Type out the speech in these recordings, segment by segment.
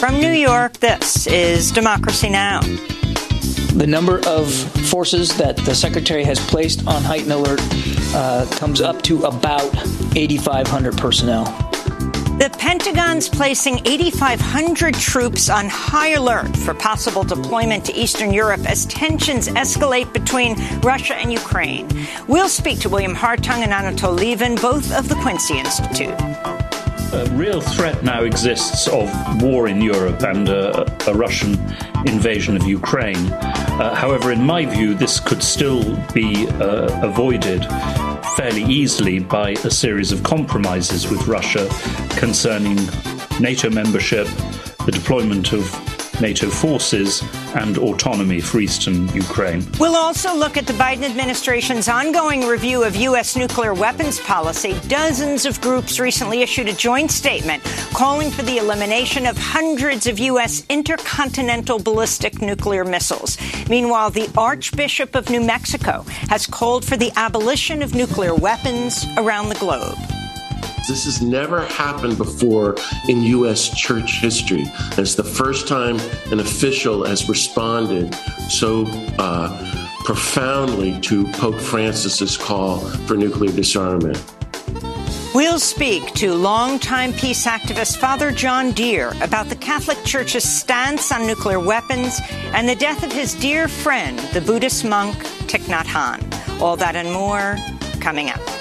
From New York, this is Democracy Now! The number of forces that the Secretary has placed on heightened alert comes up to about 8,500 personnel. The Pentagon's placing 8,500 troops on high alert for possible deployment to Eastern Europe as tensions escalate between Russia and Ukraine. We'll speak to William Hartung and Anatol Lieven, both of the Quincy Institute. A real threat now exists of war in Europe and a Russian invasion of Ukraine. However, in my view, this could still be avoided fairly easily by a series of compromises with Russia concerning NATO membership, the deployment of NATO forces, and autonomy for eastern Ukraine. We'll also look at the Biden administration's ongoing review of U.S. nuclear weapons policy. Dozens of groups recently issued a joint statement calling for the elimination of hundreds of U.S. intercontinental ballistic nuclear missiles. Meanwhile, the Archbishop of New Mexico has called for the abolition of nuclear weapons around the globe. This has never happened before in U.S. church history. It's the first time an official has responded so profoundly to Pope Francis's call for nuclear disarmament. We'll speak to longtime peace activist Father John Deere about the Catholic Church's stance on nuclear weapons and the death of his dear friend, the Buddhist monk Thich Nhat Hanh. All that and more coming up.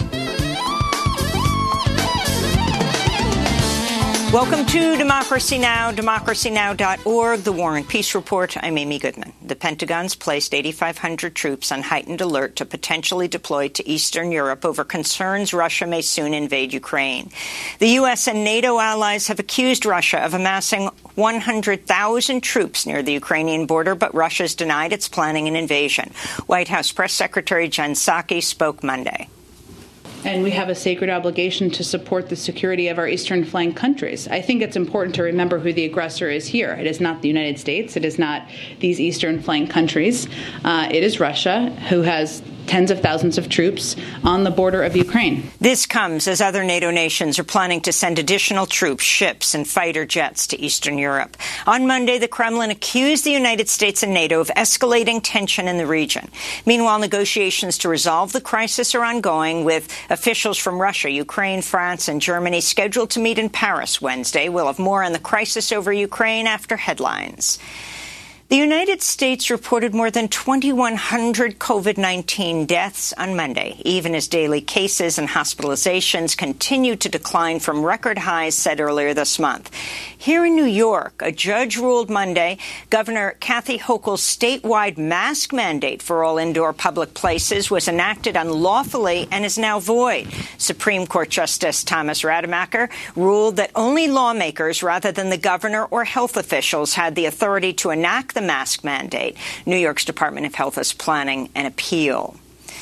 Welcome to Democracy Now!, democracynow.org, the War and Peace Report. I'm Amy Goodman. The Pentagon's placed 8,500 troops on heightened alert to potentially deploy to Eastern Europe over concerns Russia may soon invade Ukraine. The U.S. and NATO allies have accused Russia of amassing 100,000 troops near the Ukrainian border, but Russia's denied it's planning an invasion. White House Press Secretary Jen Psaki spoke Monday. And we have a sacred obligation to support the security of our eastern flank countries. I think it's important to remember who the aggressor is here. It is not the United States. It is not these eastern flank countries. It is Russia, who has tens of thousands of troops on the border of Ukraine. This comes as other NATO nations are planning to send additional troops, ships, and fighter jets to Eastern Europe. On Monday, the Kremlin accused the United States and NATO of escalating tension in the region. Meanwhile, negotiations to resolve the crisis are ongoing, with officials from Russia, Ukraine, France, and Germany scheduled to meet in Paris Wednesday. We'll have more on the crisis over Ukraine after headlines. The United States reported more than 2,100 COVID-19 deaths on Monday, even as daily cases and hospitalizations continue to decline from record highs set earlier this month. Here in New York, a judge ruled Monday Governor Kathy Hochul's statewide mask mandate for all indoor public places was enacted unlawfully and is now void. Supreme Court Justice Thomas Rademacher ruled that only lawmakers rather than the governor or health officials had the authority to enact the mask mandate. New York's Department of Health is planning an appeal.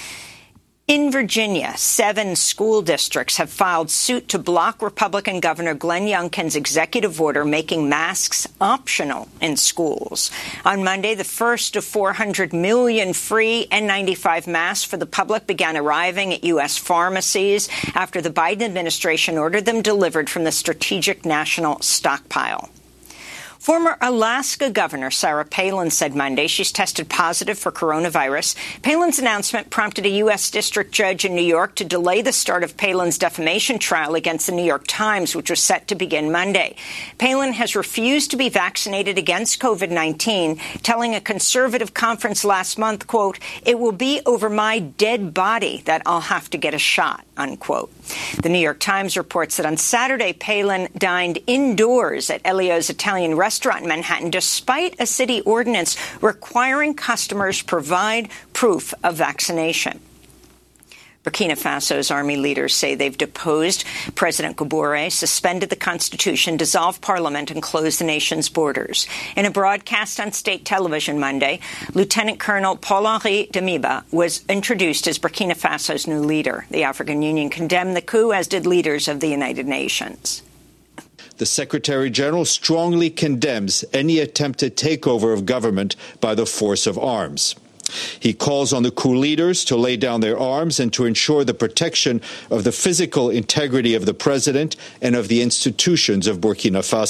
In Virginia, 7 school districts have filed suit to block Republican Governor Glenn Youngkin's executive order making masks optional in schools. On Monday, the first of 400 million free N95 masks for the public began arriving at U.S. pharmacies after the Biden administration ordered them delivered from the Strategic National Stockpile. Former Alaska Governor Sarah Palin said Monday she's tested positive for coronavirus. Palin's announcement prompted a U.S. district judge in New York to delay the start of Palin's defamation trial against the New York Times, which was set to begin Monday. Palin has refused to be vaccinated against COVID-19, telling a conservative conference last month, quote, "It will be over my dead body that I'll have to get a shot," unquote. The New York Times reports that on Saturday, Palin dined indoors at Elio's Italian restaurant in Manhattan, despite a city ordinance requiring customers provide proof of vaccination. Burkina Faso's army leaders say they've deposed President Gabore, suspended the constitution, dissolved parliament, and closed the nation's borders. In a broadcast on state television Monday, Lieutenant Colonel Paul-Henri Damiba was introduced as Burkina Faso's new leader. The African Union condemned the coup, as did leaders of the United Nations. The Secretary General strongly condemns any attempted takeover of government by the force of arms. He calls on the coup leaders to lay down their arms and to ensure the protection of the physical integrity of the president and of the institutions of Burkina Faso.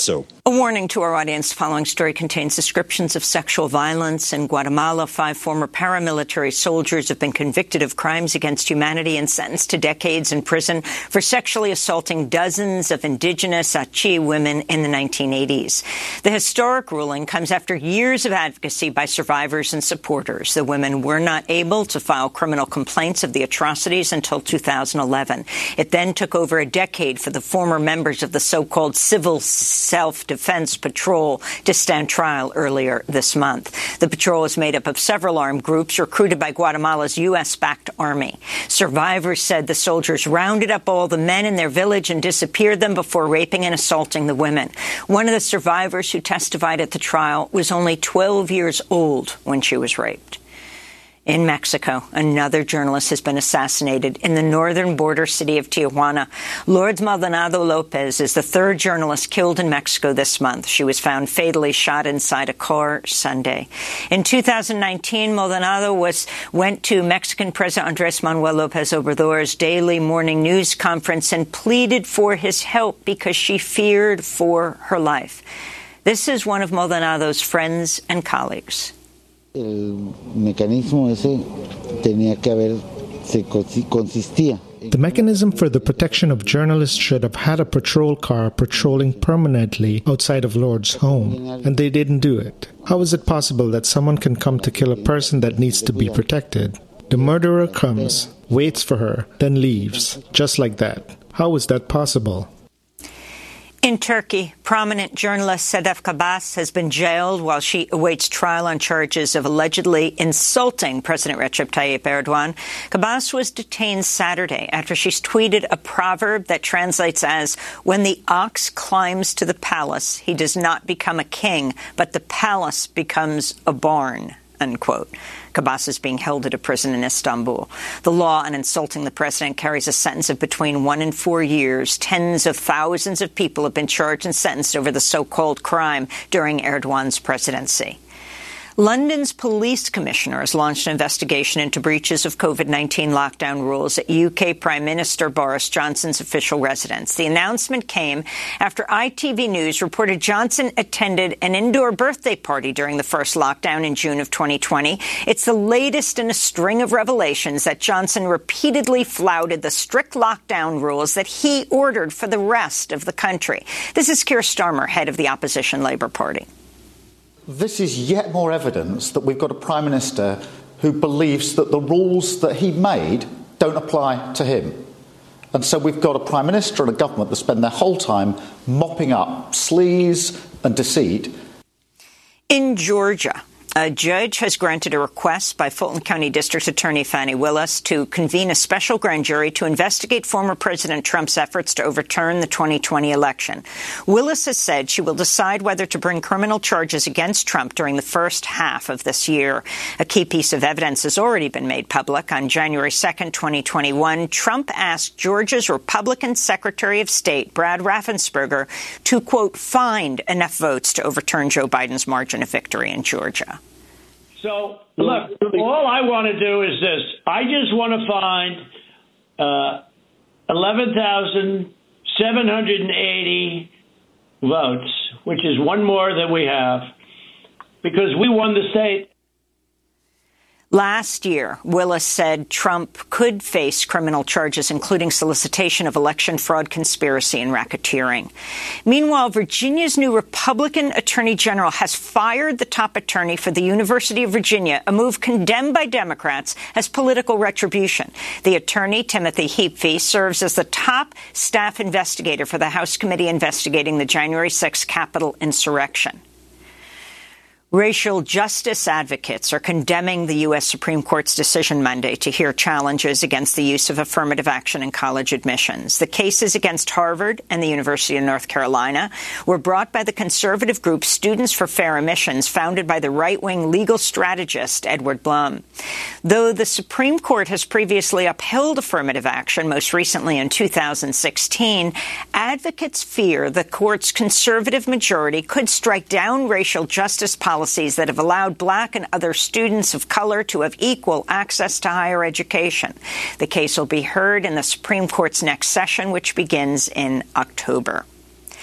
A warning to our audience. The following story contains descriptions of sexual violence. In Guatemala, 5 former paramilitary soldiers have been convicted of crimes against humanity and sentenced to decades in prison for sexually assaulting dozens of indigenous Achi women in the 1980s. The historic ruling comes after years of advocacy by survivors and supporters. The women were not able to file criminal complaints of the atrocities until 2011. It then took over a decade for the former members of the so-called Civil Self-Defense Patrol to stand trial earlier this month. The patrol is made up of several armed groups recruited by Guatemala's U.S.-backed army. Survivors said the soldiers rounded up all the men in their village and disappeared them before raping and assaulting the women. One of the survivors who testified at the trial was only 12 years old when she was raped. In Mexico, another journalist has been assassinated in the northern border city of Tijuana. Lourdes Maldonado Lopez is the 3rd journalist killed in Mexico this month. She was found fatally shot inside a car Sunday. In 2019, Maldonado went to Mexican President Andrés Manuel López Obrador's daily morning news conference and pleaded for his help because she feared for her life. This is one of Maldonado's friends and colleagues. The mechanism for the protection of journalists should have had a patrol car patrolling permanently outside of Lourdes' home, and they didn't do it. How is it possible that someone can come to kill a person that needs to be protected? The murderer comes, waits for her, then leaves, just like that. How is that possible? In Turkey, prominent journalist Sedef Cabas has been jailed while she awaits trial on charges of allegedly insulting President Recep Tayyip Erdogan. Cabas was detained Saturday after she tweeted a proverb that translates as, "When the ox climbs to the palace, he does not become a king, but the palace becomes a barn," unquote. Cabas is being held at a prison in Istanbul. The law on insulting the president carries a sentence of between 1 and 4 years. Tens of thousands of people have been charged and sentenced over the so-called crime during Erdogan's presidency. London's police commissioner has launched an investigation into breaches of COVID-19 lockdown rules at UK Prime Minister Boris Johnson's official residence. The announcement came after ITV News reported Johnson attended an indoor birthday party during the first lockdown in June of 2020. It's the latest in a string of revelations that Johnson repeatedly flouted the strict lockdown rules that he ordered for the rest of the country. This is Keir Starmer, head of the opposition Labour Party. This is yet more evidence that we've got a Prime Minister who believes that the rules that he made don't apply to him. And so we've got a Prime Minister and a government that spend their whole time mopping up sleaze and deceit. In Georgia, a judge has granted a request by Fulton County District Attorney Fani Willis to convene a special grand jury to investigate former President Trump's efforts to overturn the 2020 election. Willis has said she will decide whether to bring criminal charges against Trump during the first half of this year. A key piece of evidence has already been made public. On January 2nd, 2021, Trump asked Georgia's Republican Secretary of State, Brad Raffensperger, to, quote, find enough votes to overturn Joe Biden's margin of victory in Georgia. So, look, all I want to do is this. I just want to find 11,780 votes, which is one more than we have, because we won the state. Last year, Willis said Trump could face criminal charges, including solicitation of election fraud, conspiracy, and racketeering. Meanwhile, Virginia's new Republican Attorney General has fired the top attorney for the University of Virginia, a move condemned by Democrats as political retribution. The attorney, Timothy Heapfey, serves as the top staff investigator for the House committee investigating the January 6th Capitol insurrection. Racial justice advocates are condemning the U.S. Supreme Court's decision Monday to hear challenges against the use of affirmative action in college admissions. The cases against Harvard and the University of North Carolina were brought by the conservative group Students for Fair Admissions, founded by the right-wing legal strategist Edward Blum. Though the Supreme Court has previously upheld affirmative action, most recently in 2016, advocates fear the court's conservative majority could strike down racial justice policies that have allowed black and other students of color to have equal access to higher education. The case will be heard in the Supreme Court's next session, which begins in October.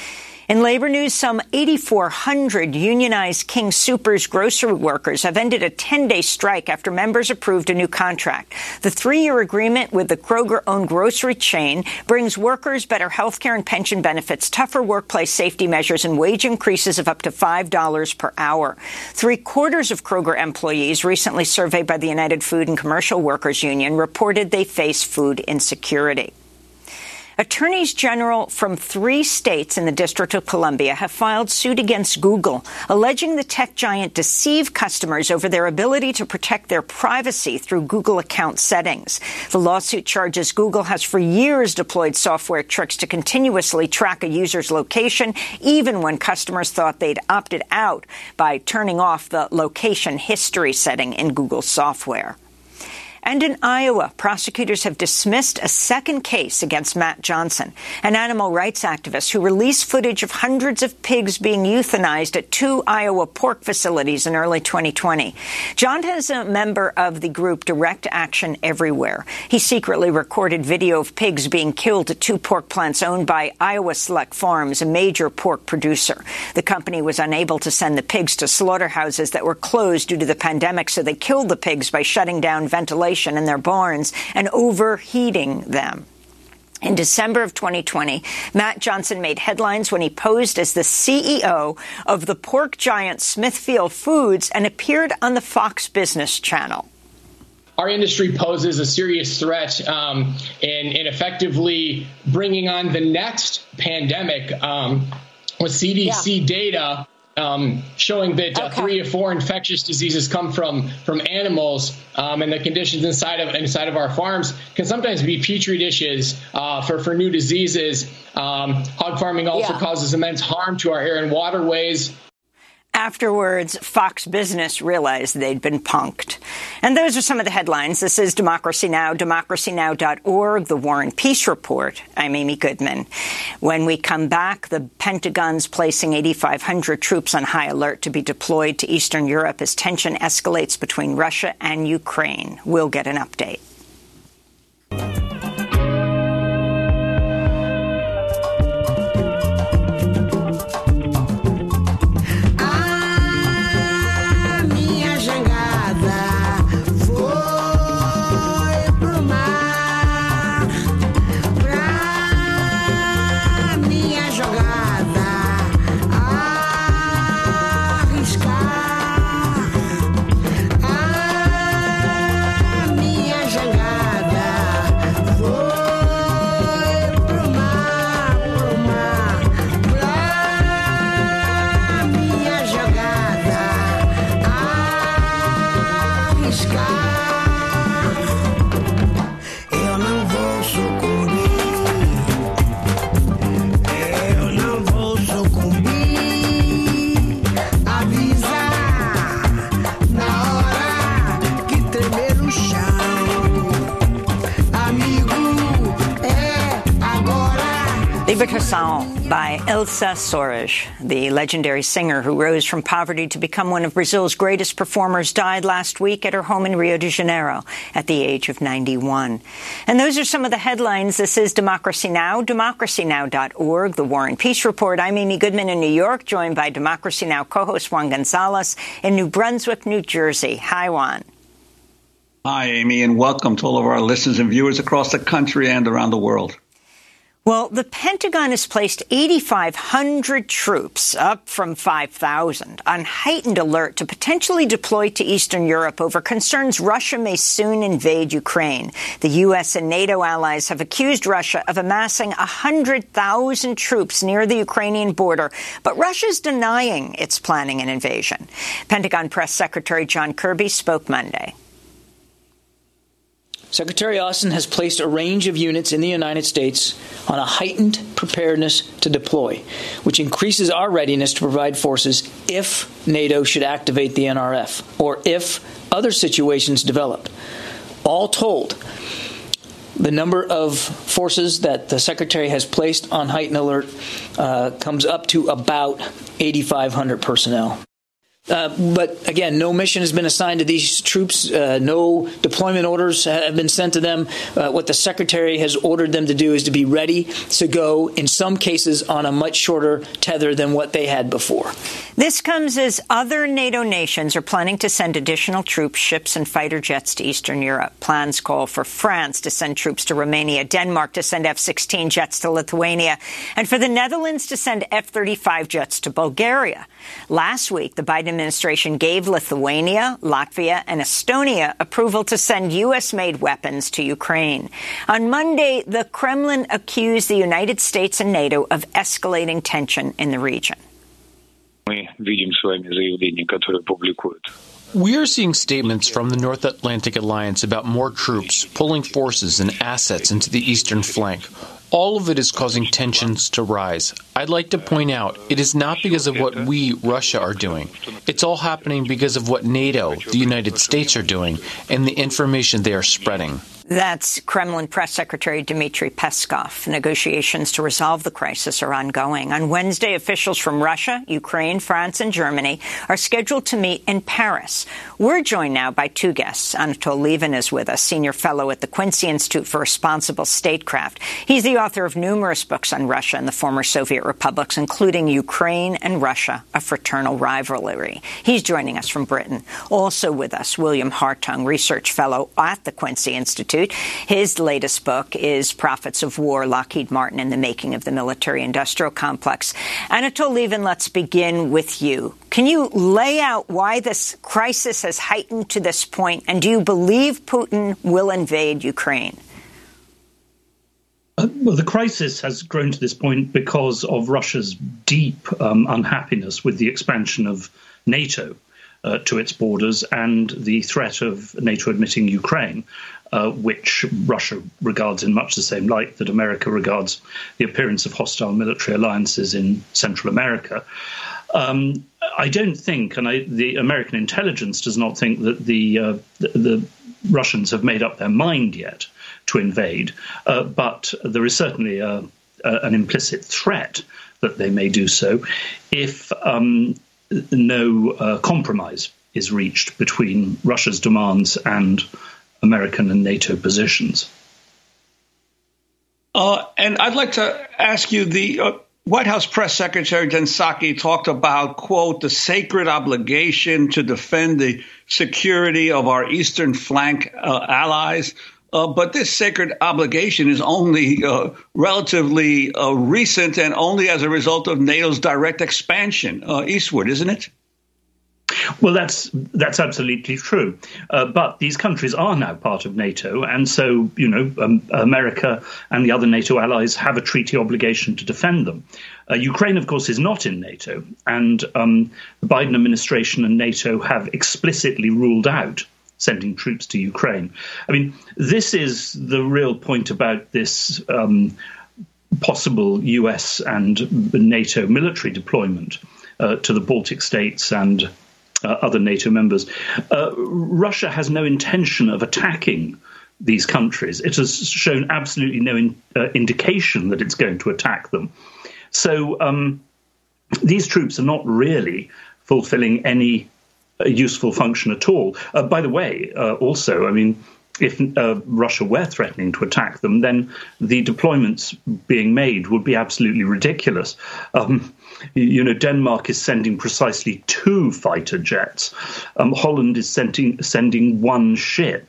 In labor news, some 8,400 unionized King Soopers grocery workers have ended a 10-day strike after members approved a new contract. The 3-year agreement with the Kroger-owned grocery chain brings workers better health care and pension benefits, tougher workplace safety measures, and wage increases of up to $5 per hour. 3/4 of Kroger employees recently surveyed by the United Food and Commercial Workers Union reported they face food insecurity. Attorneys general from 3 states in the District of Columbia have filed suit against Google, alleging the tech giant deceived customers over their ability to protect their privacy through Google account settings. The lawsuit charges Google has for years deployed software tricks to continuously track a user's location, even when customers thought they'd opted out by turning off the location history setting in Google software. And in Iowa, prosecutors have dismissed a second case against Matt Johnson, an animal rights activist who released footage of hundreds of pigs being euthanized at 2 Iowa pork facilities in early 2020. John is a member of the group Direct Action Everywhere. He secretly recorded video of pigs being killed at 2 pork plants owned by Iowa Select Farms, a major pork producer. The company was unable to send the pigs to slaughterhouses that were closed due to the pandemic, so they killed the pigs by shutting down ventilation in their barns and overheating them. In December of 2020, Matt Johnson made headlines when he posed as the CEO of the pork giant Smithfield Foods and appeared on the Fox Business Channel. Our industry poses a serious threat in effectively bringing on the next pandemic with CDC data showing that 3 or 4 infectious diseases come from animals, and the conditions inside of our farms can sometimes be petri dishes for new diseases. Hog farming also causes immense harm to our air and waterways. Afterwards, Fox Business realized they'd been punked. And those are some of the headlines. This is Democracy Now!, democracynow.org, The War and Peace Report. I'm Amy Goodman. When we come back, the Pentagon's placing 8,500 troops on high alert to be deployed to Eastern Europe as tension escalates between Russia and Ukraine. We'll get an update. Libertação by Elsa Soares, the legendary singer who rose from poverty to become one of Brazil's greatest performers, died last week at her home in Rio de Janeiro at the age of 91. And those are some of the headlines. This is Democracy Now!, democracynow.org, The War and Peace Report. I'm Amy Goodman in New York, joined by Democracy Now! Co-host Juan Gonzalez in New Brunswick, New Jersey. Hi, Juan. Hi, Amy, and welcome to all of our listeners and viewers across the country and around the world. Well, the Pentagon has placed 8,500 troops, up from 5,000, on heightened alert to potentially deploy to Eastern Europe over concerns Russia may soon invade Ukraine. The U.S. and NATO allies have accused Russia of amassing 100,000 troops near the Ukrainian border, but Russia's denying it's planning an invasion. Pentagon Press Secretary John Kirby spoke Monday. Secretary Austin has placed a range of units in the United States on a heightened preparedness to deploy, which increases our readiness to provide forces if NATO should activate the NRF or if other situations develop. All told, the number of forces that the Secretary has placed on heightened alert comes up to about 8,500 personnel. But again, no mission has been assigned to these troops. No deployment orders have been sent to them. What the Secretary has ordered them to do is to be ready to go, in some cases, on a much shorter tether than what they had before. This comes as other NATO nations are planning to send additional troops, ships, and fighter jets to Eastern Europe. Plans call for France to send troops to Romania, Denmark to send F-16 jets to Lithuania, and for the Netherlands to send F-35 jets to Bulgaria. Last week, the Biden administration gave Lithuania, Latvia, and Estonia approval to send U.S.-made weapons to Ukraine. On Monday, the Kremlin accused the United States and NATO of escalating tension in the region. We are seeing statements from the North Atlantic Alliance about more troops pulling forces and assets into the eastern flank. All of it is causing tensions to rise. I'd like to point out, it is not because of what we, Russia, are doing. It's all happening because of what NATO, the United States, are doing and the information they are spreading. That's Kremlin Press Secretary Dmitry Peskov. Negotiations to resolve the crisis are ongoing. On Wednesday, officials from Russia, Ukraine, France, and Germany are scheduled to meet in Paris. We're joined now by two guests. Anatol Lieven is with us, senior fellow at the Quincy Institute for Responsible Statecraft. He's the author of numerous books on Russia and the former Soviet republics, including Ukraine and Russia, A Fraternal Rivalry. He's joining us from Britain. Also with us, William Hartung, research fellow at the Quincy Institute. His latest book is Prophets of War, Lockheed Martin and the Making of the Military-Industrial Complex. Anatol Lieven, let's begin with you. Can you lay out why this crisis has heightened to this point, and do you believe Putin will invade Ukraine? Well, the crisis has grown to this point because of Russia's deep unhappiness with the expansion of NATO to its borders and the threat of NATO admitting Ukraine, which Russia regards in much the same light that America regards the appearance of hostile military alliances in Central America. I don't think, and the American intelligence does not think, that the Russians have made up their mind yet to invade, but there is certainly an implicit threat that they may do so if no compromise is reached between Russia's demands and American and NATO positions. And I'd like to ask you, the White House Press Secretary Jen Psaki talked about, quote, the sacred obligation to defend the security of our eastern flank allies. But this sacred obligation is only relatively recent and only as a result of NATO's direct expansion eastward, isn't it? Well, that's absolutely true. But these countries are now part of NATO. And so, America and the other NATO allies have a treaty obligation to defend them. Ukraine, of course, is not in NATO. And the Biden administration and NATO have explicitly ruled out sending troops to Ukraine. I mean, this is the real point about this possible US and NATO military deployment to the Baltic states and other NATO members. Russia has no intention of attacking these countries. It has shown absolutely no indication that it's going to attack them. So these troops are not really fulfilling any useful function at all. By the way, also, I mean, if Russia were threatening to attack them, then the deployments being made would be absolutely ridiculous. Denmark is sending precisely 2 fighter jets. Holland is sending 1 ship.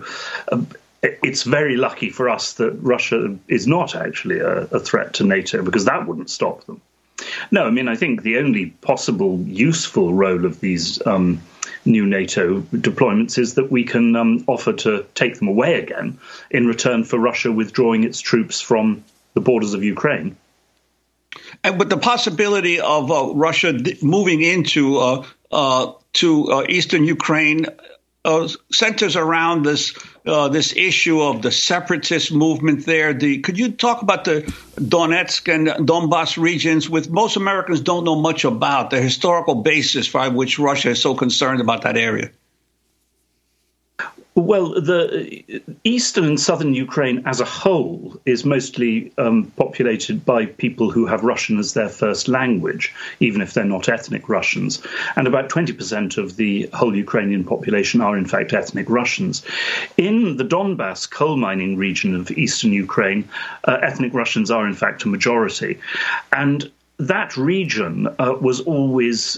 It's very lucky for us that Russia is not actually a threat to NATO, because that wouldn't stop them. No, I mean, I think the only possible useful role of these new NATO deployments is that we can offer to take them away again in return for Russia withdrawing its troops from the borders of Ukraine. But the possibility of Russia moving into eastern Ukraine centers around this issue of the separatist movement there. Could you talk about the Donetsk and Donbass regions, which most Americans don't know much about, the historical basis for which Russia is so concerned about that area? Well, the eastern and southern Ukraine as a whole is mostly populated by people who have Russian as their first language, even if they're not ethnic Russians. And about 20% of the whole Ukrainian population are, in fact, ethnic Russians. In the Donbass coal mining region of eastern Ukraine, ethnic Russians are, in fact, a majority. And that region was always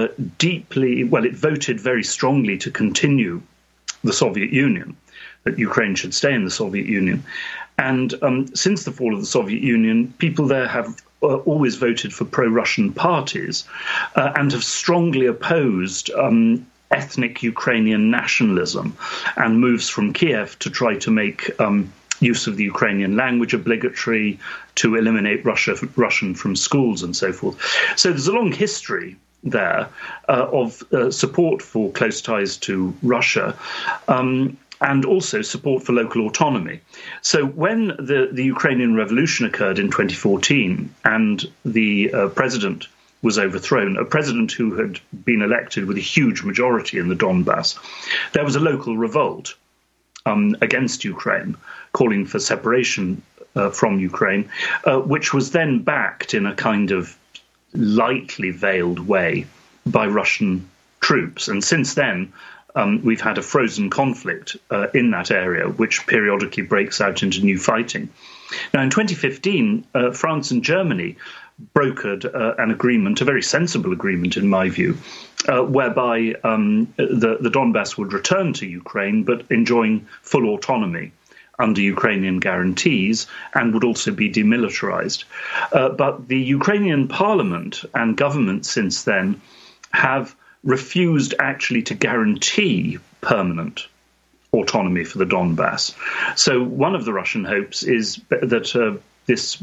it voted very strongly to continue the Soviet Union, that Ukraine should stay in the Soviet Union. And since the fall of the Soviet Union, people there have always voted for pro-Russian parties and have strongly opposed ethnic Ukrainian nationalism and moves from Kiev to try to make use of the Ukrainian language obligatory, to eliminate Russian from schools and so forth. So there's a long history there of support for close ties to Russia and also support for local autonomy. So when the Ukrainian Revolution occurred in 2014 and the president was overthrown, a president who had been elected with a huge majority in the Donbass, there was a local revolt against Ukraine, calling for separation from Ukraine, which was then backed in a kind of lightly veiled way by Russian troops. And since then, we've had a frozen conflict in that area, which periodically breaks out into new fighting. Now, in 2015, France and Germany brokered an agreement, a very sensible agreement in my view, whereby the Donbass would return to Ukraine, but enjoying full autonomy under Ukrainian guarantees, and would also be demilitarized. But the Ukrainian parliament and government since then have refused actually to guarantee permanent autonomy for the Donbass. So one of the Russian hopes is that this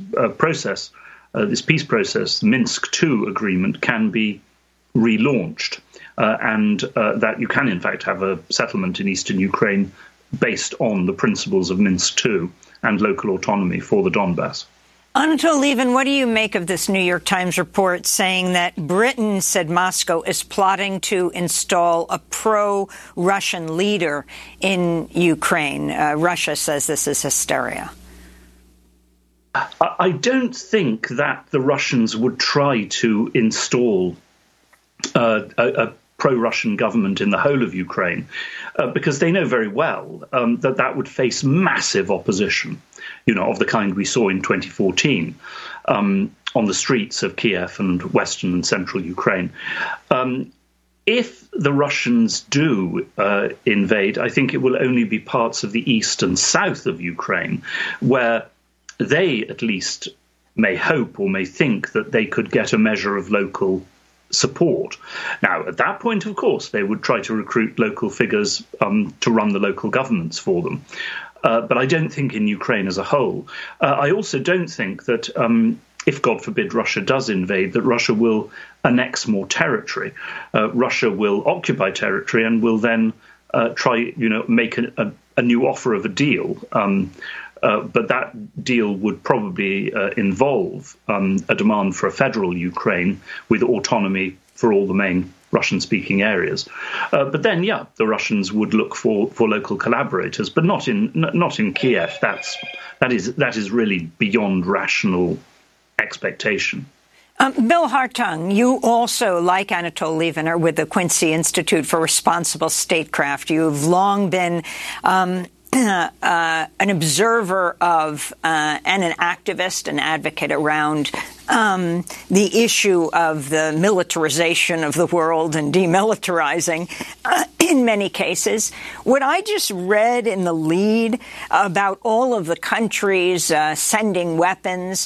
peace process, the Minsk II agreement, can be relaunched and that you can, in fact, have a settlement in eastern Ukraine based on the principles of Minsk II and local autonomy for the Donbass. Anatol Lieven, what do you make of this New York Times report saying that Britain said Moscow is plotting to install a pro-Russian leader in Ukraine? Russia says this is hysteria. I don't think that the Russians would try to install a pro-Russian government in the whole of Ukraine, because they know very well that would face massive opposition, of the kind we saw in 2014 on the streets of Kiev and western and central Ukraine. If the Russians do invade, I think it will only be parts of the east and south of Ukraine, where they at least may hope or may think that they could get a measure of local support. Now, at that point, of course, they would try to recruit local figures to run the local governments for them. But I don't think in Ukraine as a whole. I also don't think that if, God forbid, Russia does invade, that Russia will annex more territory. Russia will occupy territory and will then try, make a new offer of a deal. But that deal would probably involve a demand for a federal Ukraine with autonomy for all the main Russian-speaking areas. But then, the Russians would look for local collaborators, but not in Kiev. That is really beyond rational expectation. Bill Hartung, you also, like Anatol Lieven, are with the Quincy Institute for Responsible Statecraft. You've long been an observer of and an activist, an advocate around the issue of the militarization of the world and demilitarizing in many cases. What I just read in the lead about all of the countries sending weapons,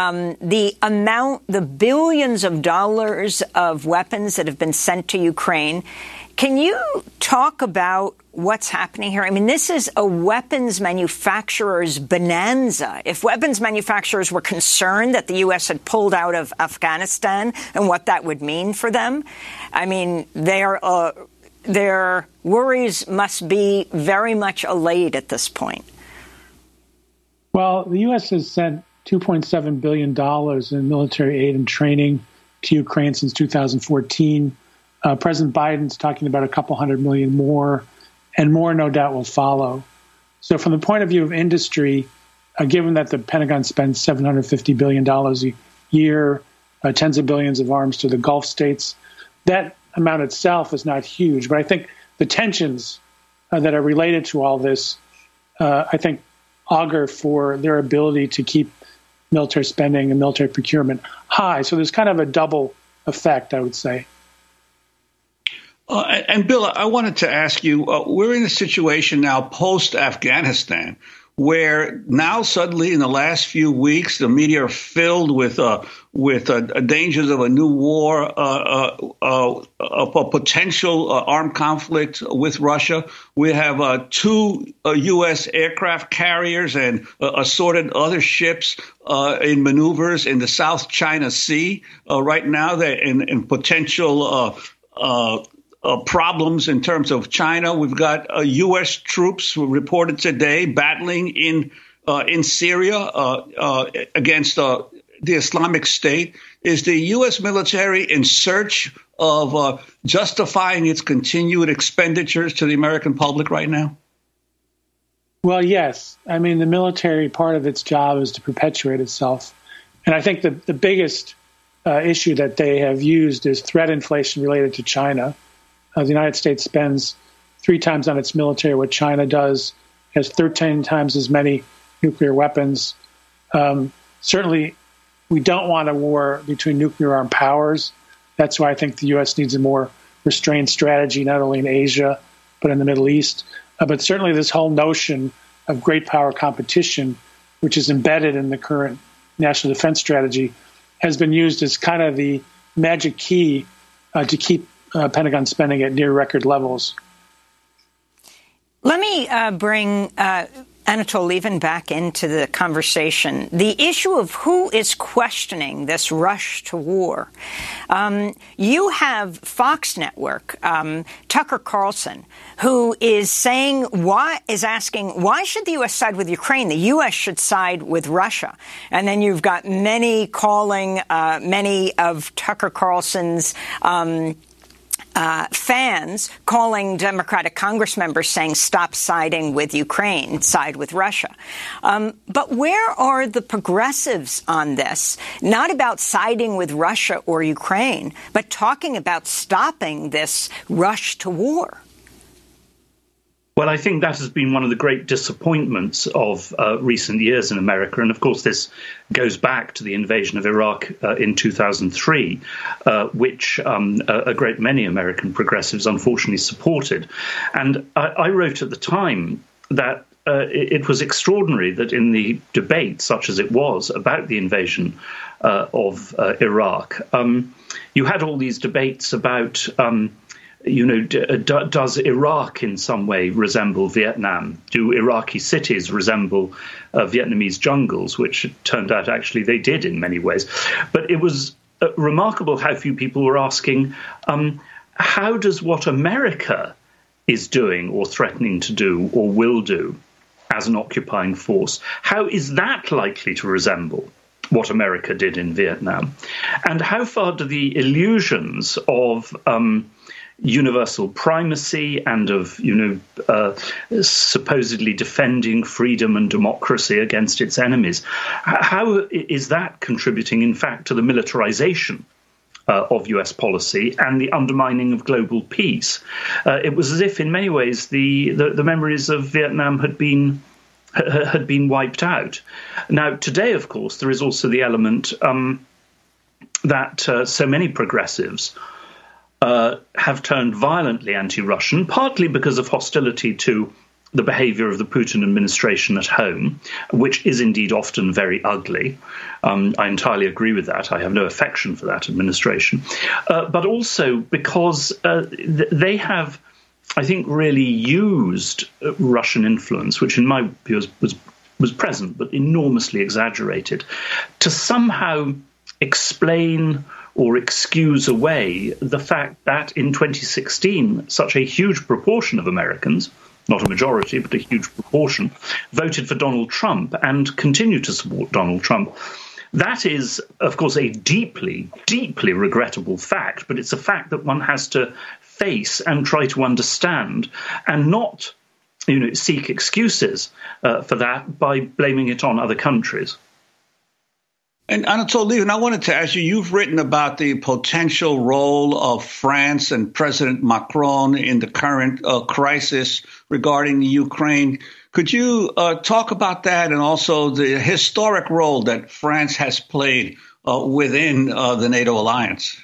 the billions of dollars of weapons that have been sent to Ukraine. Can you talk about what's happening here? I mean, this is a weapons manufacturer's bonanza. If weapons manufacturers were concerned that the U.S. had pulled out of Afghanistan and what that would mean for them, I mean, their worries must be very much allayed at this point. Well, the U.S. has sent $2.7 billion in military aid and training to Ukraine since 2014. President Biden's talking about a couple $100 million more. and more, no doubt, will follow. So from the point of view of industry, given that the Pentagon spends $750 billion a year, tens of billions of arms to the Gulf states, that amount itself is not huge. But I think the tensions that are related to all this, I think, augur for their ability to keep military spending and military procurement high. So there's kind of a double effect, I would say. And Bill, I wanted to ask you, we're in a situation now post-Afghanistan where now suddenly in the last few weeks, the media are filled with dangers of a new war, a potential armed conflict with Russia. We have 2 U.S. aircraft carriers and assorted other ships in maneuvers in the South China Sea right now. They're in potential problems in terms of China. We've got U.S. troops who reported today battling in Syria against the Islamic State. Is the U.S. military in search of justifying its continued expenditures to the American public right now? Well, yes. I mean, the military, part of its job is to perpetuate itself. And I think the biggest issue that they have used is threat inflation related to China. The United States spends 3 times on its military what China does, has 13 times as many nuclear weapons. Certainly, we don't want a war between nuclear-armed powers. That's why I think the U.S. needs a more restrained strategy, not only in Asia, but in the Middle East. But certainly this whole notion of great power competition, which is embedded in the current national defense strategy, has been used as kind of the magic key to keep Pentagon spending at near record levels. Let me bring Anatol Lieven back into the conversation. The issue of who is questioning this rush to war. You have Fox Network, Tucker Carlson, who is asking, why should the U.S. side with Ukraine? The U.S. should side with Russia. And then you've got many calling, many of Tucker Carlson's fans calling Democratic Congress members saying, stop siding with Ukraine, side with Russia. But where are the progressives on this? Not about siding with Russia or Ukraine, but talking about stopping this rush to war. Well, I think that has been one of the great disappointments of recent years in America. And of course, this goes back to the invasion of Iraq in 2003, which a great many American progressives unfortunately supported. And I wrote at the time that it was extraordinary that in the debate, such as it was, about the invasion of Iraq, you had all these debates about does Iraq in some way resemble Vietnam? Do Iraqi cities resemble Vietnamese jungles, which it turned out actually they did in many ways. But it was remarkable how few people were asking, how does what America is doing or threatening to do or will do as an occupying force, how is that likely to resemble what America did in Vietnam? And how far do the illusions of universal primacy and of, supposedly defending freedom and democracy against its enemies, how is that contributing, in fact, to the militarization of U.S. policy and the undermining of global peace? It was as if, in many ways, the memories of Vietnam had been wiped out. Now, today, of course, there is also the element that so many progressives have turned violently anti-Russian, partly because of hostility to the behavior of the Putin administration at home, which is indeed often very ugly. I entirely agree with that. I have no affection for that administration. But also because they have, I think, really used Russian influence, which in my view was present but enormously exaggerated, to somehow explain or excuse away the fact that in 2016, such a huge proportion of Americans, not a majority, but a huge proportion, voted for Donald Trump and continue to support Donald Trump. That is, of course, a deeply, deeply regrettable fact, but it's a fact that one has to face and try to understand, and not, seek excuses for that by blaming it on other countries. And Anatol Lieven, I wanted to ask you, you've written about the potential role of France and President Macron in the current crisis regarding the Ukraine. Could you talk about that and also the historic role that France has played within the NATO alliance?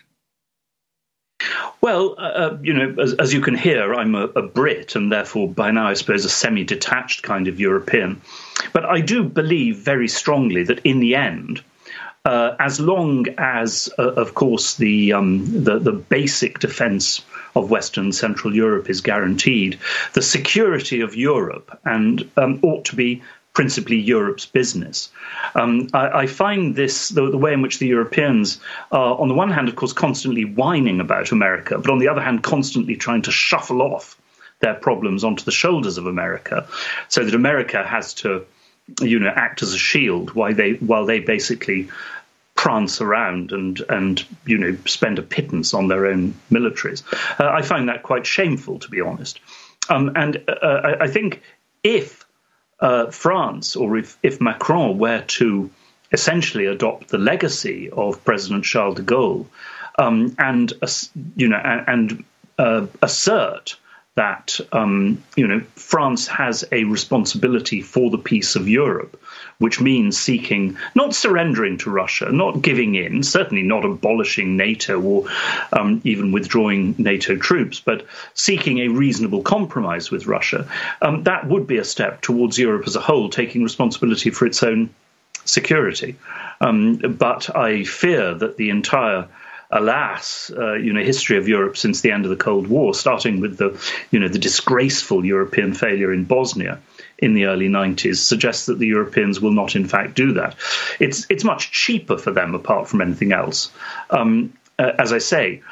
Well, as you can hear, I'm a Brit and therefore by now, I suppose, a semi-detached kind of European. But I do believe very strongly that in the end, as long as, of course, the basic defence of Western and Central Europe is guaranteed, the security of Europe and ought to be principally Europe's business. I find this, the way in which the Europeans are, on the one hand, of course, constantly whining about America, but on the other hand, constantly trying to shuffle off their problems onto the shoulders of America, so that America has to act as a shield while they basically prance around and spend a pittance on their own militaries. I find that quite shameful, to be honest. I think if France or if Macron were to essentially adopt the legacy of President Charles de Gaulle and assert that France has a responsibility for the peace of Europe, which means seeking, not surrendering to Russia, not giving in, certainly not abolishing NATO or even withdrawing NATO troops, but seeking a reasonable compromise with Russia, that would be a step towards Europe as a whole taking responsibility for its own security. But I fear that the entire history of Europe since the end of the Cold War, starting with the disgraceful European failure in Bosnia in the early 90s, suggests that the Europeans will not, in fact, do that. It's much cheaper for them, apart from anything else. As I say,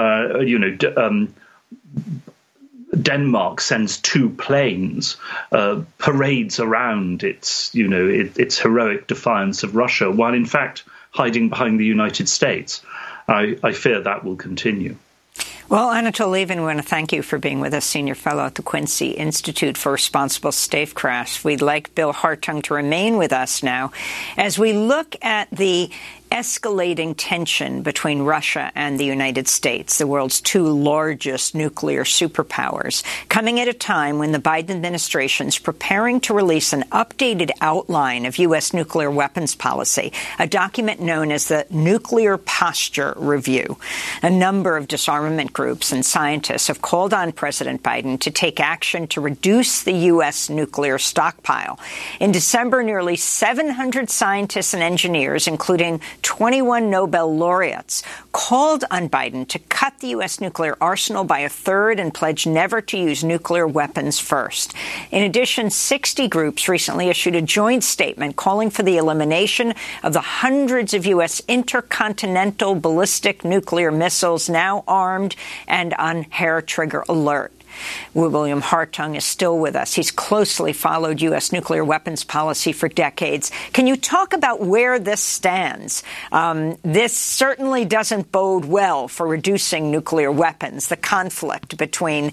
Denmark sends 2 planes, parades around its heroic defiance of Russia, while in fact hiding behind the United States. I fear that will continue. Well, Anatol Lieven, we want to thank you for being with us, Senior Fellow at the Quincy Institute for Responsible Statecraft. We'd like Bill Hartung to remain with us now as we look at the escalating tension between Russia and the United States, the world's 2 largest nuclear superpowers, coming at a time when the Biden administration is preparing to release an updated outline of U.S. nuclear weapons policy, a document known as the Nuclear Posture Review. A number of disarmament groups and scientists have called on President Biden to take action to reduce the U.S. nuclear stockpile. In December, nearly 700 scientists and engineers, including 21 Nobel laureates, called on Biden to cut the U.S. nuclear arsenal by 1/3 and pledge never to use nuclear weapons first. In addition, 60 groups recently issued a joint statement calling for the elimination of the hundreds of U.S. intercontinental ballistic nuclear missiles now armed and on hair-trigger alert. William Hartung is still with us. He's closely followed U.S. nuclear weapons policy for decades. Can you talk about where this stands? This certainly doesn't bode well for reducing nuclear weapons, the conflict between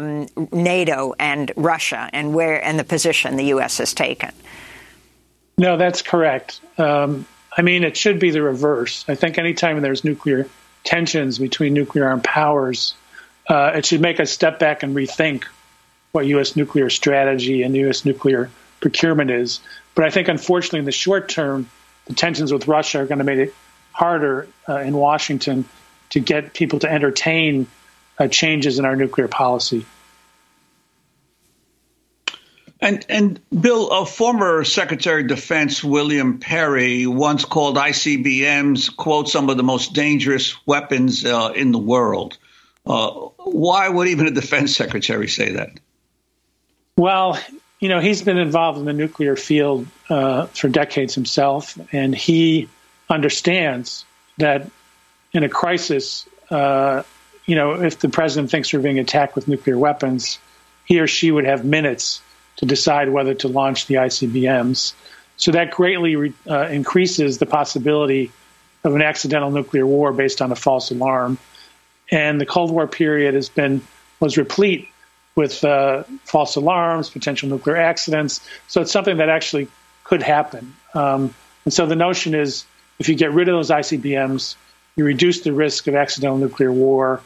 NATO and Russia and the position the U.S. has taken. No, that's correct. It should be the reverse. I think anytime there's nuclear tensions between nuclear armed powers, it should make us step back and rethink what U.S. nuclear strategy and U.S. nuclear procurement is. But I think, unfortunately, in the short term, the tensions with Russia are going to make it harder in Washington to get people to entertain changes in our nuclear policy. And Bill, former Secretary of Defense William Perry once called ICBMs, quote, some of the most dangerous weapons in the world. Why would even a defense secretary say that? Well, he's been involved in the nuclear field for decades himself, and he understands that in a crisis, if the president thinks we're being attacked with nuclear weapons, he or she would have minutes to decide whether to launch the ICBMs. So that greatly increases the possibility of an accidental nuclear war based on a false alarm. And the Cold War period was replete with false alarms, potential nuclear accidents. So it's something that actually could happen. And so the notion is, if you get rid of those ICBMs, you reduce the risk of accidental nuclear war,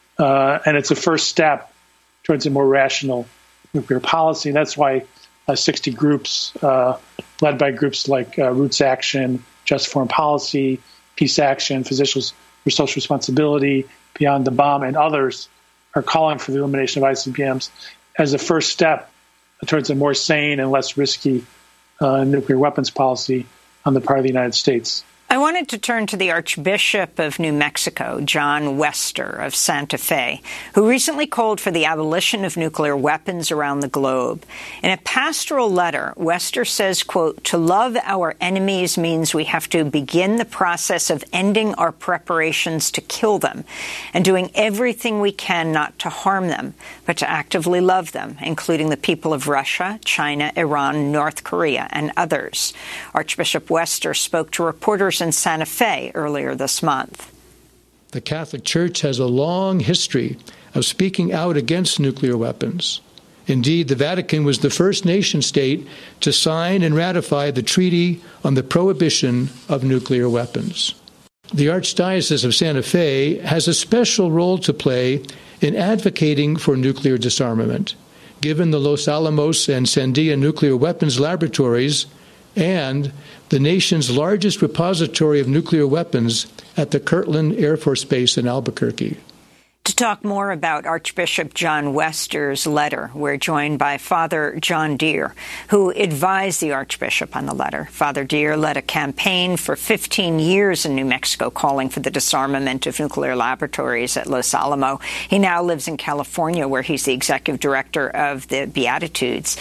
and it's a first step towards a more rational nuclear policy. And that's why 60 groups, led by groups like Roots Action, Just Foreign Policy, Peace Action, Physicians for Social Responsibility, Beyond the Bomb, and others are calling for the elimination of ICBMs as a first step towards a more sane and less risky nuclear weapons policy on the part of the United States. I wanted to turn to the Archbishop of New Mexico, John Wester of Santa Fe, who recently called for the abolition of nuclear weapons around the globe. In a pastoral letter, Wester says, quote, "To love our enemies means we have to begin the process of ending our preparations to kill them and doing everything we can not to harm them, but to actively love them, including the people of Russia, China, Iran, North Korea, and others." Archbishop Wester spoke to reporters in Santa Fe earlier this month. The Catholic Church has a long history of speaking out against nuclear weapons. Indeed, the Vatican was the first nation-state to sign and ratify the Treaty on the Prohibition of Nuclear Weapons. The Archdiocese of Santa Fe has a special role to play in advocating for nuclear disarmament, given the Los Alamos and Sandia nuclear weapons laboratories and the nation's largest repository of nuclear weapons at the Kirtland Air Force Base in Albuquerque. To talk more about Archbishop John Wester's letter, we're joined by Father John Deere, who advised the Archbishop on the letter. Father Deere led a campaign for 15 years in New Mexico calling for the disarmament of nuclear laboratories at Los Alamos. He now lives in California, where he's the executive director of the Beatitudes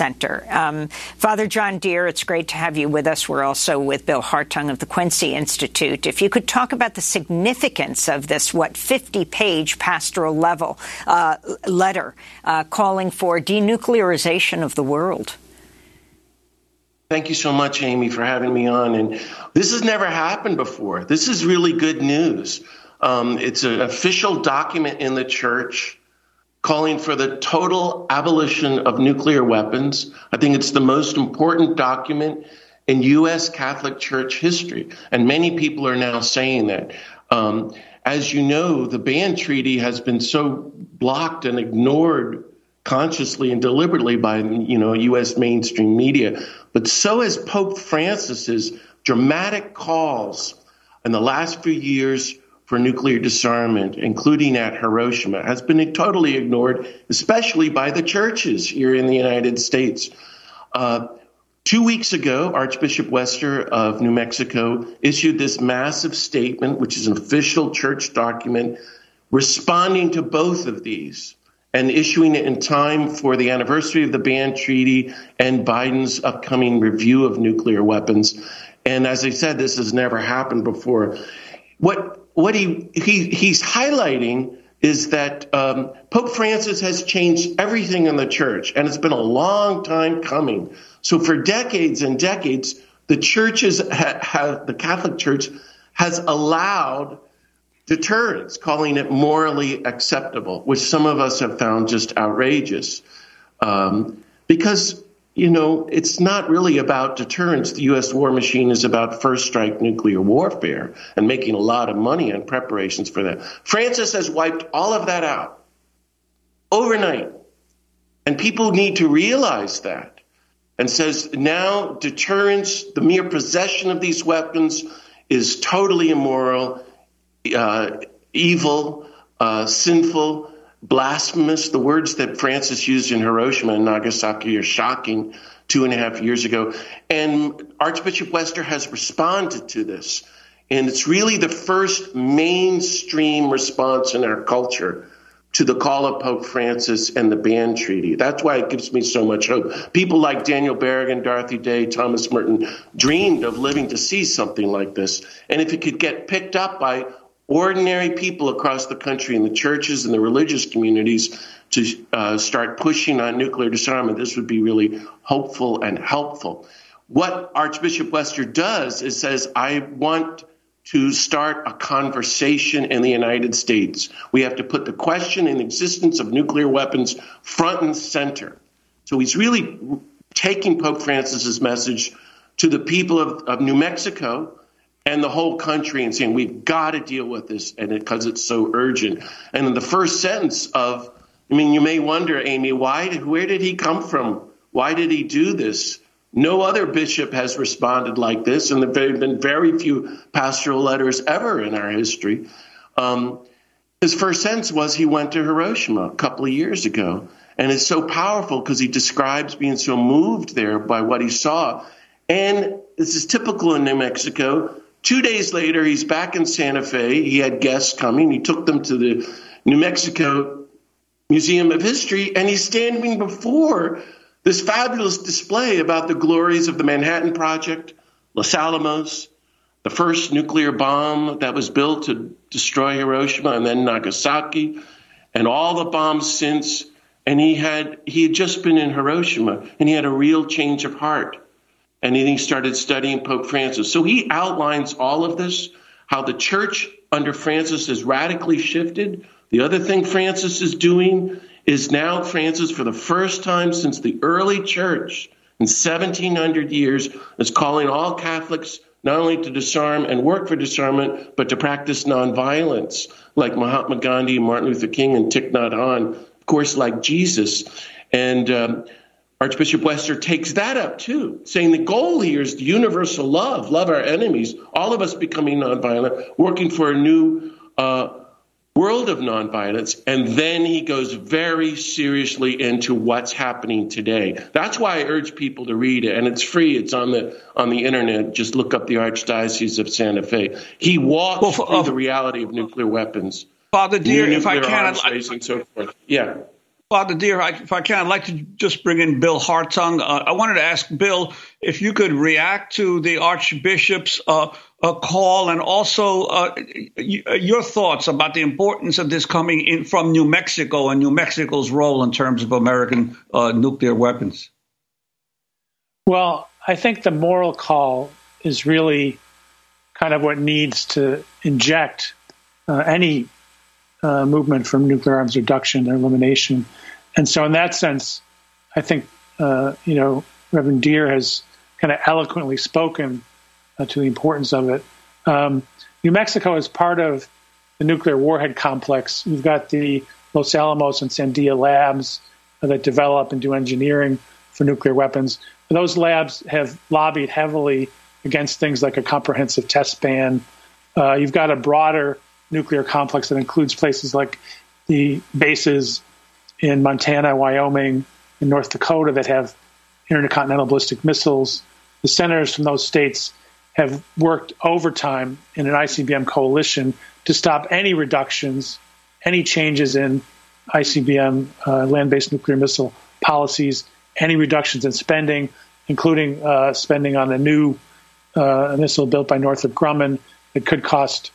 Center. Father John Deere, it's great to have you with us. We're also with Bill Hartung of the Quincy Institute. If you could talk about the significance of this, 50-page pastoral letter calling for denuclearization of the world. Thank you so much, Amy, for having me on. And this has never happened before. This is really good news. It's an official document in the church calling for the total abolition of nuclear weapons. I think it's the most important document in U.S. Catholic Church history. And many people are now saying that. As you know, the ban treaty has been so blocked and ignored consciously and deliberately by, U.S. mainstream media. But so has Pope Francis's dramatic calls in the last few years for nuclear disarmament, including at Hiroshima, has been totally ignored, especially by the churches here in the United States. 2 weeks ago, Archbishop Wester of New Mexico issued this massive statement, which is an official church document, responding to both of these and issuing it in time for the anniversary of the ban treaty and Biden's upcoming review of nuclear weapons. And as I said, this has never happened before. What he's highlighting is that Pope Francis has changed everything in the church, and it's been a long time coming. So for decades and decades, the Catholic Church has allowed deterrence, calling it morally acceptable, which some of us have found just outrageous. Because, it's not really about deterrence. The U.S. war machine is about first strike nuclear warfare and making a lot of money on preparations for that. Francis has wiped all of that out overnight. And people need to realize that. And says now deterrence, the mere possession of these weapons is totally immoral, evil, sinful, blasphemous. The words that Francis used in Hiroshima and Nagasaki are shocking 2.5 years ago. And Archbishop Wester has responded to this. And it's really the first mainstream response in our culture to the call of Pope Francis and the ban treaty. That's why it gives me so much hope. People like Daniel Berrigan, Dorothy Day, Thomas Merton dreamed of living to see something like this. And if it could get picked up by ordinary people across the country in the churches and the religious communities to start pushing on nuclear disarmament, this would be really hopeful and helpful. what Archbishop Wester does is says, I want to start a conversation in the United States. We have to put the question in the existence of nuclear weapons front and center. So he's really taking Pope Francis's message to the people of New Mexico and the whole country and saying, we've got to deal with this because it's so urgent. And in the first sentence you may wonder, Amy, where did he come from? Why did he do this? No other bishop has responded like this, and there have been very few pastoral letters ever in our history. His first sentence was he went to Hiroshima a couple of years ago, and it's so powerful because he describes being so moved there by what he saw. And this is typical in New Mexico. 2 days later, he's back in Santa Fe. He had guests coming. He took them to the New Mexico Museum of History, and he's standing before this fabulous display about the glories of the Manhattan Project, Los Alamos, the first nuclear bomb that was built to destroy Hiroshima and then Nagasaki, and all the bombs since. And he had just been in Hiroshima, and he had a real change of heart. And then he started studying Pope Francis. So he outlines all of this, how the church under Francis has radically shifted. The other thing Francis is doing is now Francis, for the first time since the early church in 1700 years, is calling all Catholics not only to disarm and work for disarmament, but to practice nonviolence, like Mahatma Gandhi, Martin Luther King, and Thich Nhat Hanh, of course, like Jesus. And Archbishop Wester takes that up, too, saying the goal here is the universal love our enemies, all of us becoming nonviolent, working for a new world of nonviolence. And then he goes very seriously into what's happening today. That's why I urge people to read it. And it's free. It's on the internet. Just look up the Archdiocese of Santa Fe. He walks through the reality of nuclear weapons. Father Dear, if I can, and so forth. Yeah. Father Dear, if I can, I'd like to just bring in Bill Hartung. I wanted to ask Bill if you could react to the Archbishop's call, and also your thoughts about the importance of this coming in from New Mexico and New Mexico's role in terms of American nuclear weapons. Well, I think the moral call is really kind of what needs to inject any movement from nuclear arms reduction or elimination. And so in that sense, I think, Reverend Dear has kind of eloquently spoken to the importance of it. New Mexico is part of the nuclear warhead complex. You've got the Los Alamos and Sandia labs that develop and do engineering for nuclear weapons. Those labs have lobbied heavily against things like a comprehensive test ban. You've got a broader nuclear complex that includes places like the bases in Montana, Wyoming, and North Dakota that have intercontinental ballistic missiles. The senators from those states have worked overtime in an ICBM coalition to stop any reductions, any changes in ICBM land-based nuclear missile policies, any reductions in spending, including spending on a new missile built by Northrop Grumman that could cost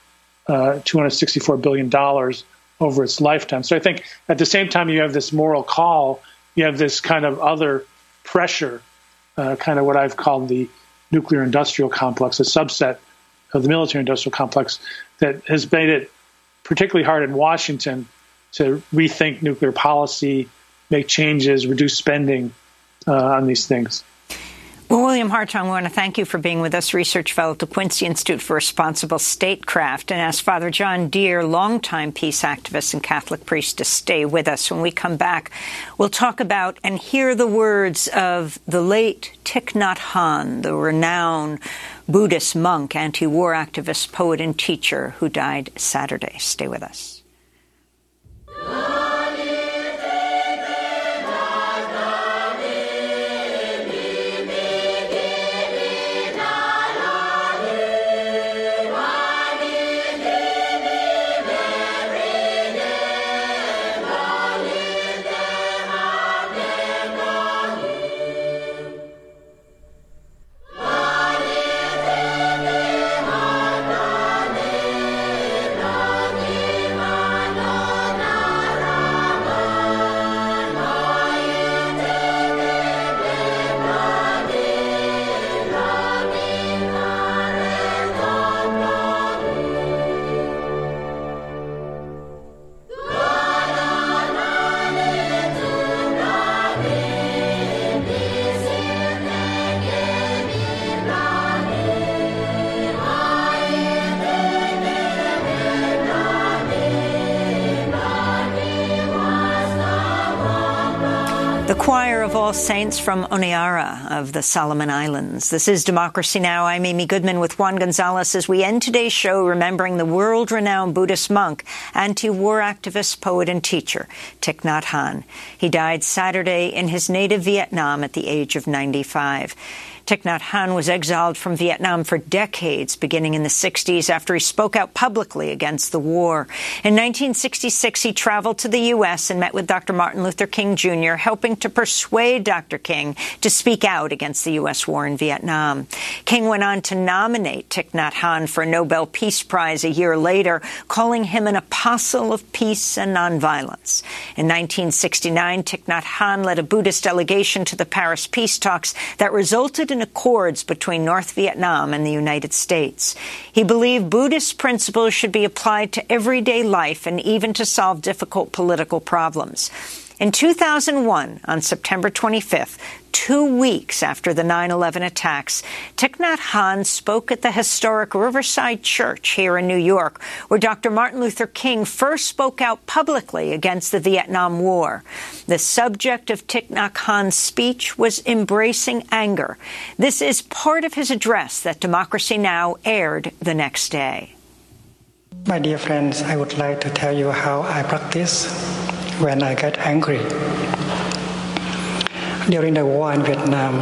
$264 billion over its lifetime. So I think at the same time you have this moral call, you have this kind of other pressure, kind of what I've called the nuclear industrial complex, a subset of the military industrial complex that has made it particularly hard in Washington to rethink nuclear policy, make changes, reduce spending on these things. Well, William Hartung, we want to thank you for being with us, research fellow at the Quincy Institute for Responsible Statecraft, and ask Father John Dear, longtime peace activist and Catholic priest, to stay with us. When we come back, we'll talk about and hear the words of the late Thich Nhat Hanh, the renowned Buddhist monk, anti-war activist, poet, and teacher who died Saturday. Stay with us. The choir of all saints from Honiara of the Solomon Islands. This is Democracy Now! I'm Amy Goodman with Juan Gonzalez as we end today's show remembering the world-renowned Buddhist monk, anti-war activist, poet, and teacher, Thich Nhat Hanh. He died Saturday in his native Vietnam at the age of 95. Thich Nhat Hanh was exiled from Vietnam for decades, beginning in the 60s after he spoke out publicly against the war. In 1966, he traveled to the U.S. and met with Dr. Martin Luther King Jr., helping to persuade Dr. King to speak out against the U.S. war in Vietnam. King went on to nominate Thich Nhat Hanh for a Nobel Peace Prize a year later, calling him an apostle of peace and nonviolence. In 1969, Thich Nhat Hanh led a Buddhist delegation to the Paris peace talks that resulted in accords between North Vietnam and the United States. He believed Buddhist principles should be applied to everyday life and even to solve difficult political problems. In 2001, on September 25th, 2 weeks after the 9/11 attacks, Thich Nhat Hanh spoke at the historic Riverside Church here in New York, where Dr. Martin Luther King first spoke out publicly against the Vietnam War. The subject of Thich Nhat Hanh's speech was embracing anger. This is part of his address that Democracy Now! Aired the next day. My dear friends, I would like to tell you how I practice when I get angry. During the war in Vietnam,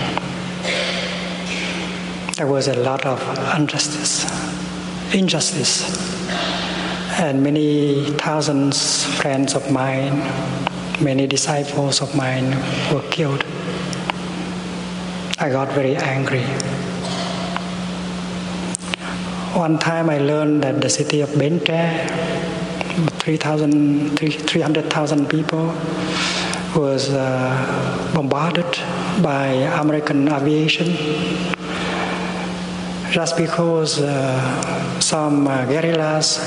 there was a lot of injustice, and many thousands friends of mine, many disciples of mine were killed. I got very angry. One time I learned that the city of Bến Tre, 300,000 people, was bombarded by American aviation just because some guerrillas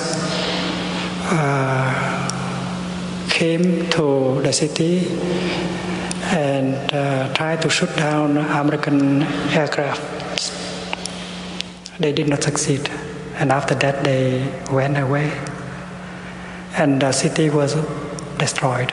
came to the city and tried to shoot down American aircraft. They did not succeed, and after that they went away, and the city was destroyed.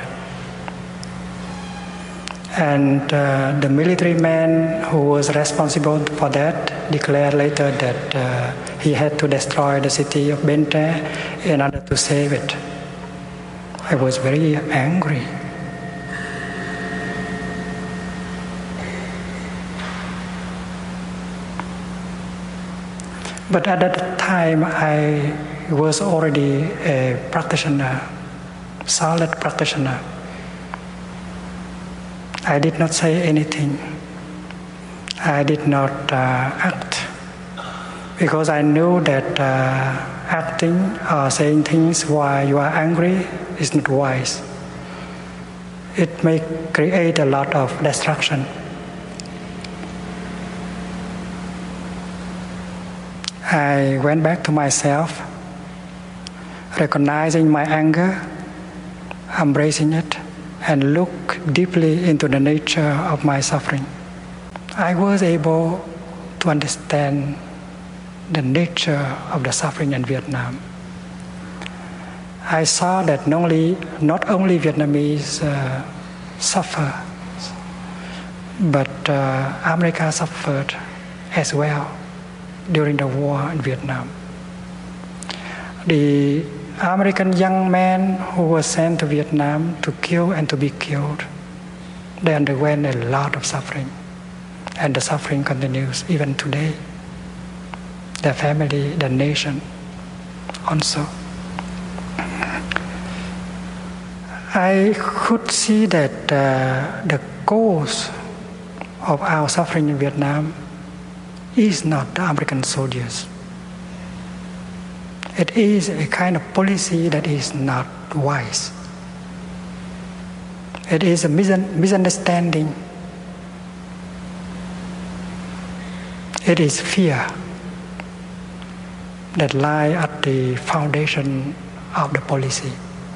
And the military man who was responsible for that declared later that he had to destroy the city of Bến Tre in order to save it. I was very angry. But at that time, I was already a practitioner, solid practitioner. I did not say anything. I did not act, because I knew that acting or saying things while you are angry is not wise. It may create a lot of destruction. I went back to myself, recognizing my anger, embracing it, and look deeply into the nature of my suffering. I was able to understand the nature of the suffering in Vietnam. I saw that not only Vietnamese suffer, but America suffered as well during the war in Vietnam. The American young men who were sent to Vietnam to kill and to be killed, they underwent a lot of suffering, and the suffering continues even today. Their family, the nation also. I could see that the cause of our suffering in Vietnam is not the American soldiers. It is a kind of policy that is not wise. It is a misunderstanding. It is fear that lie at the foundation of the policy.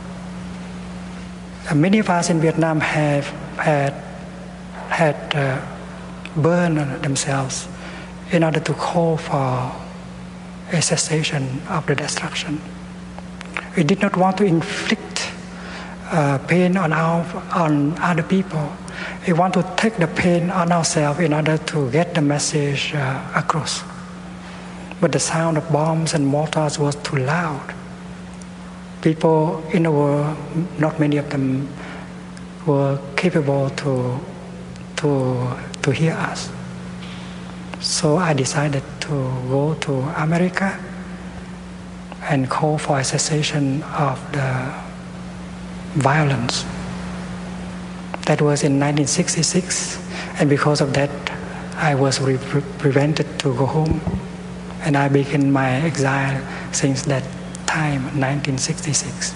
Many of us in Vietnam have had burned themselves in order to call for a cessation of the destruction. We did not want to inflict pain on other people. We want to take the pain on ourselves in order to get the message across. But the sound of bombs and mortars was too loud. People in the world, not many of them were capable to hear us. So I decided to go to America and call for a cessation of the violence. That was in 1966, and because of that, I was prevented to go home, and I began my exile since that time, 1966.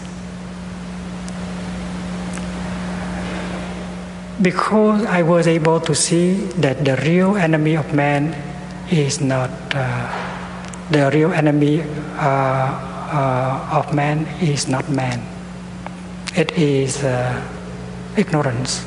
Because I was able to see that the real enemy of man is not the real enemy of man is not man. It is ignorance,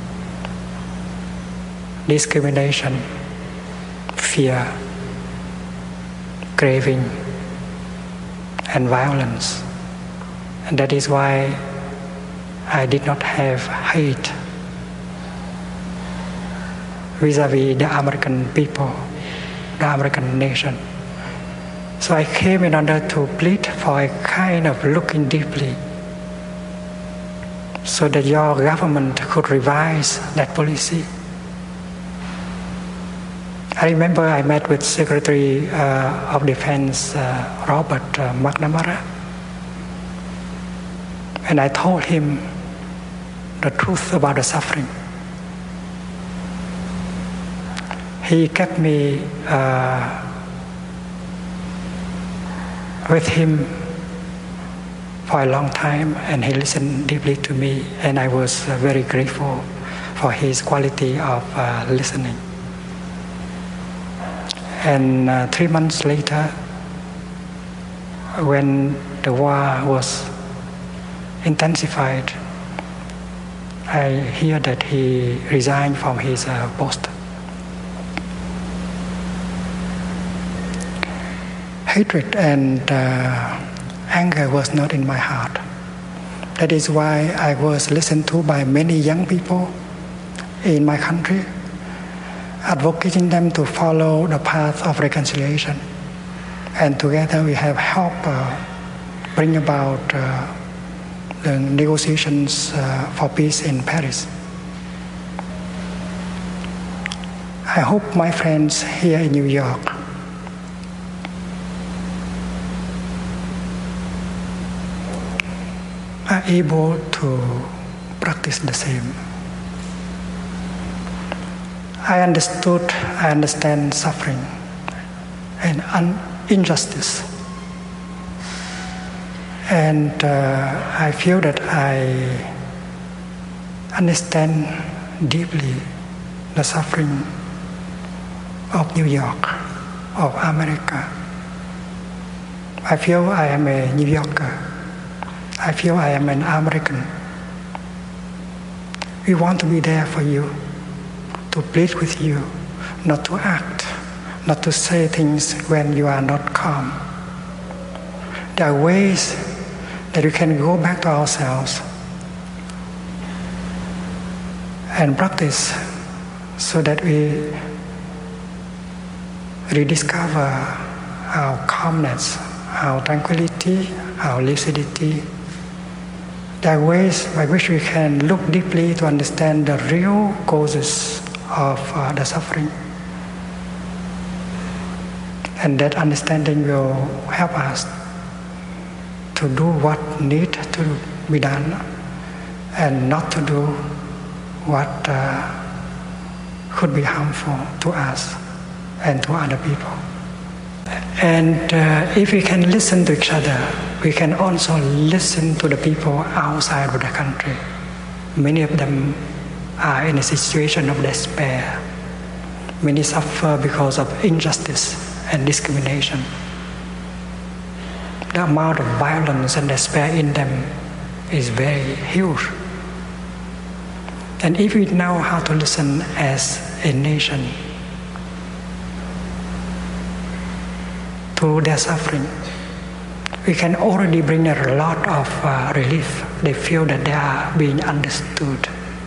discrimination, fear, craving, and violence. And that is why I did not have hate vis-a-vis the American people, the American nation. So I came in order to plead for a kind of looking deeply, so that your government could revise that policy. I remember I met with Secretary of Defense Robert McNamara, and I told him the truth about the suffering. He kept me with him for a long time, and he listened deeply to me, and I was very grateful for his quality of listening. And 3 months later, when the war was intensified, I hear that he resigned from his post. Hatred and anger was not in my heart. That is why I was listened to by many young people in my country, advocating them to follow the path of reconciliation. And together we have helped bring about the negotiations for peace in Paris. I hope my friends here in New York are able to practice the same. I understand suffering and injustice. And I feel that I understand deeply the suffering of New York, of America. I feel I am a New Yorker. I feel I am an American. We want to be there for you, to plead with you, not to act, not to say things when you are not calm. There are ways that we can go back to ourselves and practice so that we rediscover our calmness, our tranquility, our lucidity. There are ways by which we can look deeply to understand the real causes of the suffering. And that understanding will help us to do what needs to be done and not to do what could be harmful to us and to other people. And if we can listen to each other, we can also listen to the people outside of the country. Many of them are in a situation of despair. Many suffer because of injustice and discrimination. The amount of violence and despair in them is very huge. And if we know how to listen as a nation to their suffering, we can already bring a lot of relief they feel that they are being understood.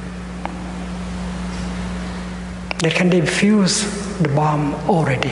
They can defuse the bomb already.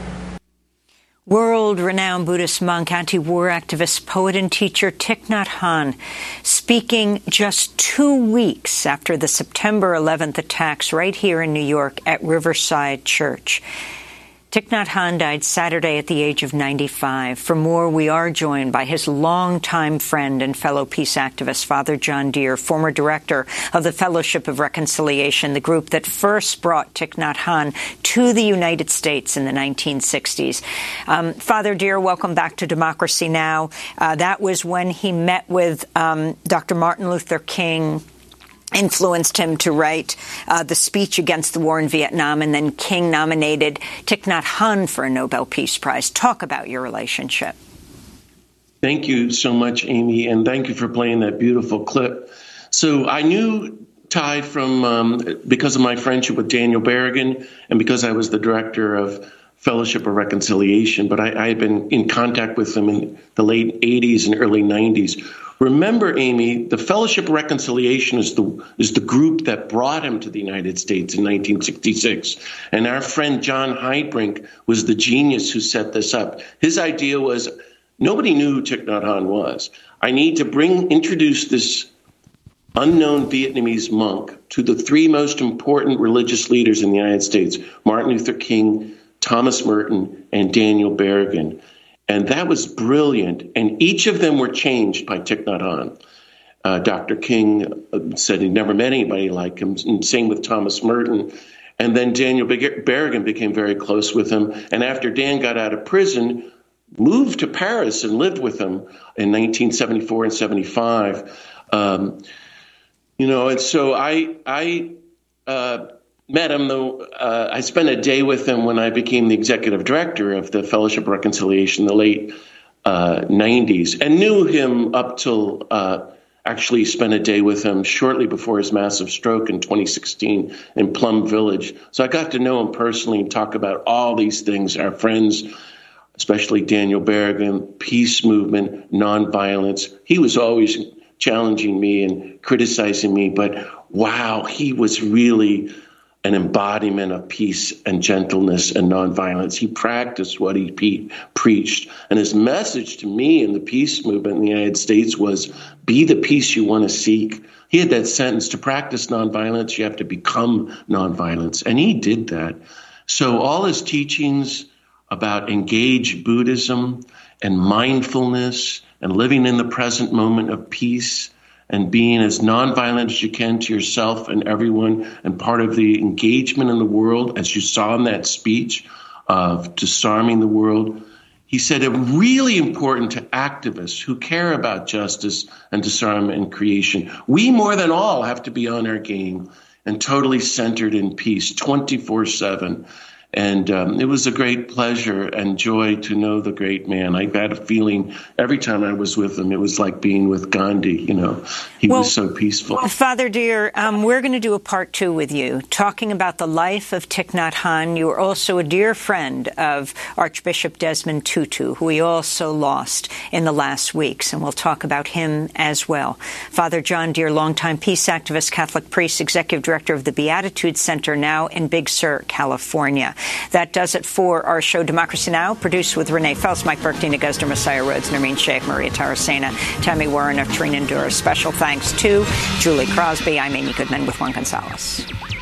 World-renowned Buddhist monk, anti-war activist, poet and teacher Thich Nhat Hanh, speaking just 2 weeks after the September 11th attacks right here in New York at Riverside Church. Thich Nhat Hanh died Saturday at the age of 95. For more, we are joined by his longtime friend and fellow peace activist, Father John Deere, former director of the Fellowship of Reconciliation, the group that first brought Thich Nhat Hanh to the United States in the 1960s. Father Deere, welcome back to Democracy Now! That was when he met with Dr. Martin Luther King, influenced him to write the speech against the war in Vietnam, and then King nominated Thich Nhat Hanh for a Nobel Peace Prize. Talk about your relationship. Thank you so much, Amy, and thank you for playing that beautiful clip. So I knew Ty from because of my friendship with Daniel Berrigan and because I was the director of Fellowship of Reconciliation, but I had been in contact with him in the late 80s and early 90s. Remember, Amy, the Fellowship of Reconciliation is the group that brought him to the United States in 1966. And our friend John Heidbrink was the genius who set this up. His idea was, nobody knew who Thich Nhat Hanh was. I need to introduce this unknown Vietnamese monk to the three most important religious leaders in the United States, Martin Luther King, Thomas Merton, and Daniel Berrigan. And that was brilliant. And each of them were changed by Thich Nhat Hanh. Dr. King said he never met anybody like him, and same with Thomas Merton. And then Daniel Berrigan became very close with him. And after Dan got out of prison, moved to Paris and lived with him in 1974 and 75. And so I met him, though. I spent a day with him when I became the executive director of the Fellowship of Reconciliation in the late 90s, and knew him up till actually spent a day with him shortly before his massive stroke in 2016 in Plum Village. So I got to know him personally and talk about all these things, our friends, especially Daniel Berrigan, peace movement, nonviolence. He was always challenging me and criticizing me, but wow, he was really an embodiment of peace and gentleness and nonviolence. He practiced what he preached. And his message to me in the peace movement in the United States was, be the peace you want to seek. He had that sentence, to practice nonviolence, you have to become nonviolence. And he did that. So all his teachings about engaged Buddhism and mindfulness and living in the present moment of peace and being as nonviolent as you can to yourself and everyone, and part of the engagement in the world, as you saw in that speech of disarming the world. He said, it's really important to activists who care about justice and disarmament and creation. We, more than all, have to be on our game and totally centered in peace 24/7. And it was a great pleasure and joy to know the great man. I had a feeling every time I was with him, it was like being with Gandhi. He was so peaceful. Well, Father Deere, we're going to do a part 2 with you, talking about the life of Thich Nhat Hanh. You were also a dear friend of Archbishop Desmond Tutu, who we also lost in the last weeks, and we'll talk about him as well. Father John Deere, longtime peace activist, Catholic priest, executive director of the Beatitude Center, now in Big Sur, California. That does it for our show, Democracy Now!, produced with Renee Feltz, Mike Burke, Dina Guzder, Messiah Rhodes, Nermeen Sheikh, Maria Taracena, Tammy Warren, Trina Endura. Special thanks to Julie Crosby. I'm Amy Goodman with Juan Gonzalez.